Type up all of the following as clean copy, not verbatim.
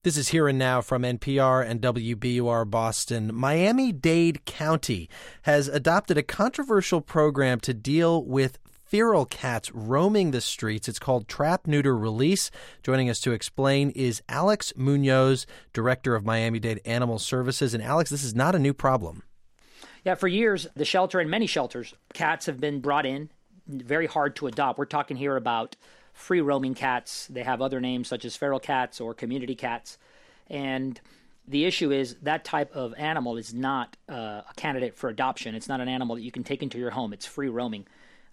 This is Here and Now from NPR and WBUR Boston. Miami-Dade County has adopted a controversial program to deal with feral cats roaming the streets. It's called Trap, Neuter, Release. Joining us to explain is Alex Munoz, Director of Miami-Dade Animal Services. And Alex, this is not a new problem. Yeah, for years, the shelter and many shelters, cats have been brought in, very hard to adopt. We're talking here about free-roaming cats. They have other names such as feral cats or community cats. And the issue is that type of animal is not a candidate for adoption. It's not an animal that you can take into your home. It's free-roaming.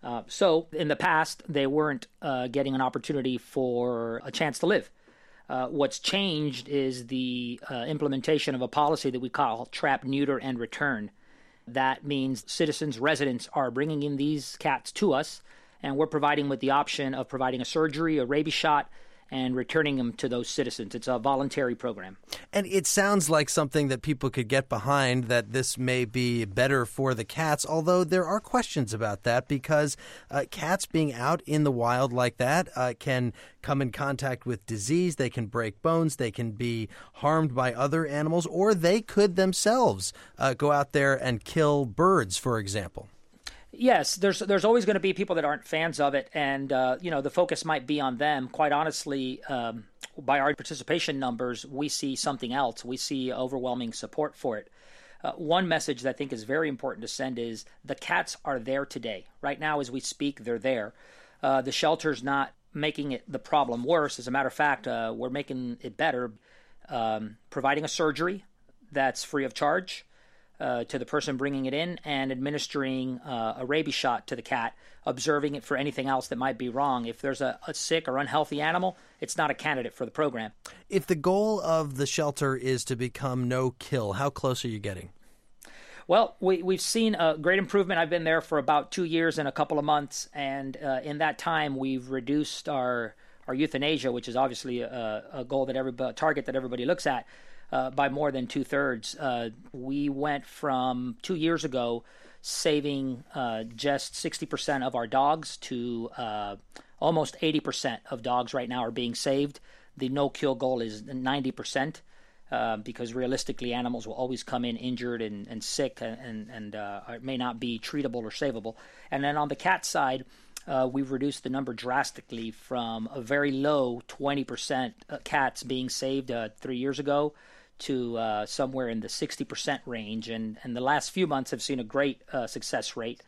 So in the past, they weren't getting an opportunity for a chance to live. What's changed is the implementation of a policy that we call Trap, Neuter, and Return. That means citizens, residents are bringing in these cats to us, and we're providing with the option of providing a surgery, a rabies shot, and returning them to those citizens. It's a voluntary program. And it sounds like something that people could get behind, that this may be better for the cats, although there are questions about that because cats being out in the wild like that can come in contact with disease, they can break bones, they can be harmed by other animals, or they could themselves go out there and kill birds, for example. Yes, there's always going to be people that aren't fans of it, and the focus might be on them. Quite honestly, by our participation numbers, we see something else. We see overwhelming support for it. One message that I think is very important to send is the cats are there today. Right now, as we speak, they're there. The shelter's not making it the problem worse. As a matter of fact, we're making it better, providing a surgery that's free of charge to the person bringing it in, and administering a rabies shot to the cat, observing it for anything else that might be wrong. If there's a sick or unhealthy animal, it's not a candidate for the program. If the goal of the shelter is to become no-kill, how close are you getting? Well, we've seen a great improvement. I've been there for about 2 years and a couple of months, and in that time, we've reduced our euthanasia, which is obviously a goal that target that everybody looks at, by more than 2/3. We went from 2 years ago saving just 60% of our dogs to almost 80% of dogs right now are being saved. The no-kill goal is 90%. Because realistically, animals will always come in injured and sick and may not be treatable or savable. And then on the cat side, we've reduced the number drastically from a very low 20% cats being saved 3 years ago to somewhere in the 60% range. And the last few months have seen a great success rate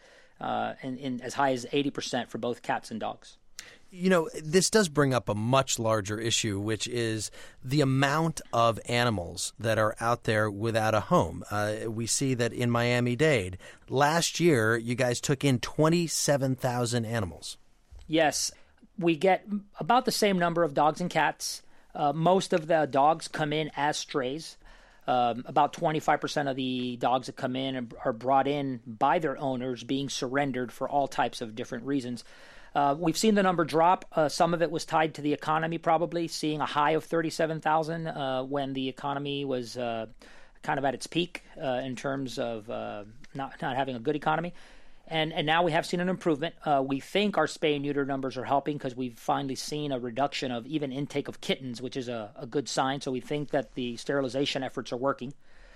in as high as 80% for both cats and dogs. You know, this does bring up a much larger issue, which is the amount of animals that are out there without a home. We see that in Miami-Dade, last year, you guys took in 27,000 animals. Yes, we get about the same number of dogs and cats. Most of the dogs come in as strays. About 25% of the dogs that come in are brought in by their owners, being surrendered for all types of different reasons. We've seen the number drop. Some of it was tied to the economy, probably seeing a high of 37,000 when the economy was kind of at its peak in terms of not having a good economy. And now we have seen an improvement. We think our spay and neuter numbers are helping because we've finally seen a reduction of even intake of kittens, which is a good sign. So we think that the sterilization efforts are working.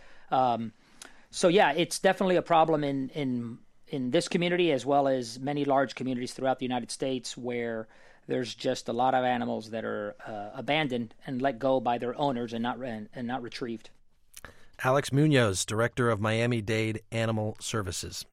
So yeah, it's definitely a problem in this community as well as many large communities throughout the United States where there's just a lot of animals that are abandoned and let go by their owners and not retrieved. Alex Munoz, Director of Miami-Dade Animal Services.